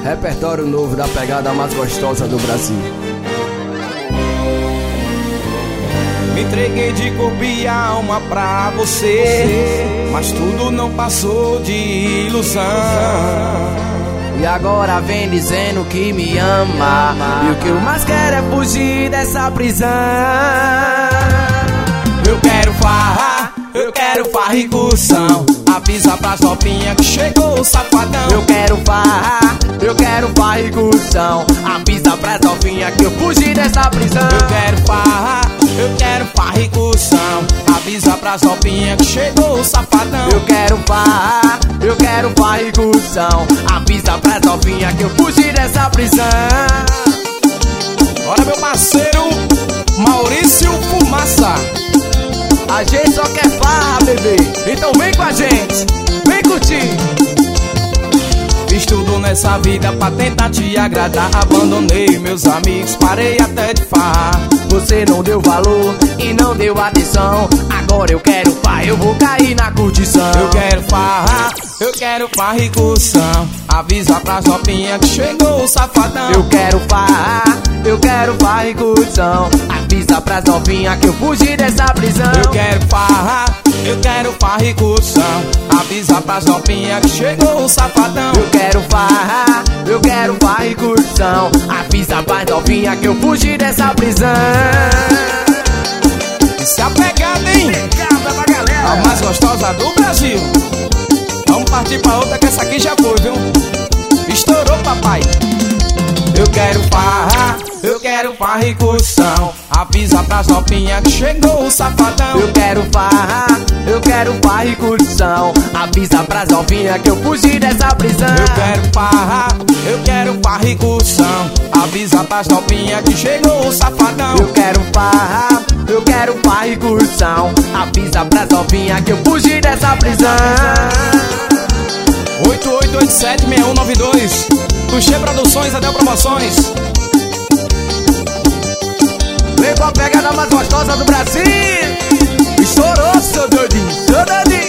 Repertório novo da pegada mais gostosa do Brasil. Me entreguei de corpo e alma pra você, mas tudo não passou de ilusão. E agora vem dizendo que me ama, e o que eu mais quero é fugir dessa prisão. Eu quero farra, eu quero farra e cursão. Avisa pras novinhas que chegou o safadão. Eu quero farra, eu quero farra e cursão. Avisa pras novinhas que eu fugi dessa prisão. Eu quero farra, eu quero farra e cursão. Avisa pras novinhas que chegou o safadão. Eu quero farra, eu quero farra e cursão. Avisa pras novinhas que eu fugi dessa prisão. Bora, meu parceiro Maurício Fumaça. A gente só quer farra, bebê. Então vem com a gente, vem curtir. Fiz tudo nessa vida pra tentar te agradar. Abandonei meus amigos, parei até de farrar. Você não deu valor e não deu atenção. Agora eu quero farra, eu vou cair na curtição. Eu quero farra, eu quero farra e cursão. Avisa pras novinhas que chegou o safadão. Eu quero farra, eu quero farra e cursão. Avisa pras novinhas que eu fugi dessa prisão. Eu quero farra, eu quero farra e cursão. Avisa pras novinhas que chegou o safadão. Eu quero farra, eu quero farra e cursão. Avisa pras novinhas que eu fugi dessa prisão. Isso é a pegada, hein? Pegada pra galera. A mais gostosa do Brasil. Vamos partir pra outra que essa aqui já foi, viu? Estourou, papai. Eu quero farra, eu quero farra e cursão. Avisa pras novinhas que chegou o safadão. Eu quero farra, eu quero farra e cursão. Avisa pras novinhas que eu fugi dessa prisão. Eu quero farra, eu quero farra e cursão. Avisa pras novinhas que chegou o safadão. Eu quero farra, eu quero farra e cursão. Avisa pras novinhas que eu fugi dessa prisão. 8887-6192 Tuxê Produções, Adel Promoções. Vem com a pegada mais gostosa do Brasil. Estourou, seu doidinho, seu doidinho.